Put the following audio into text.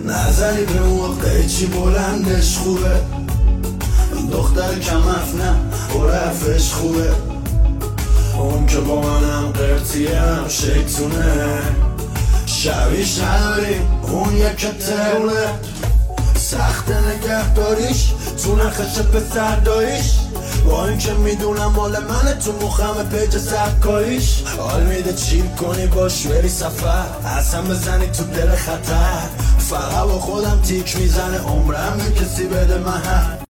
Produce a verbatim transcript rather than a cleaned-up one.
نظری به اون قیچی بلندش خوبه، دختر کمف نه عرفش خوبه، اون که با منم قرطیه هم شیطونه، شبیش نداریم اون یک ترونه، سخت نگهداریش تو نخش پسر داییش، با این که میدونم مال منه تو مخم پیج سبکاییش، حال میده چیل کنی باش بری سفر، اصلا بزنی تو دل خطر، فقط با خودم تیک میزنه عمرم به کسی بده محل.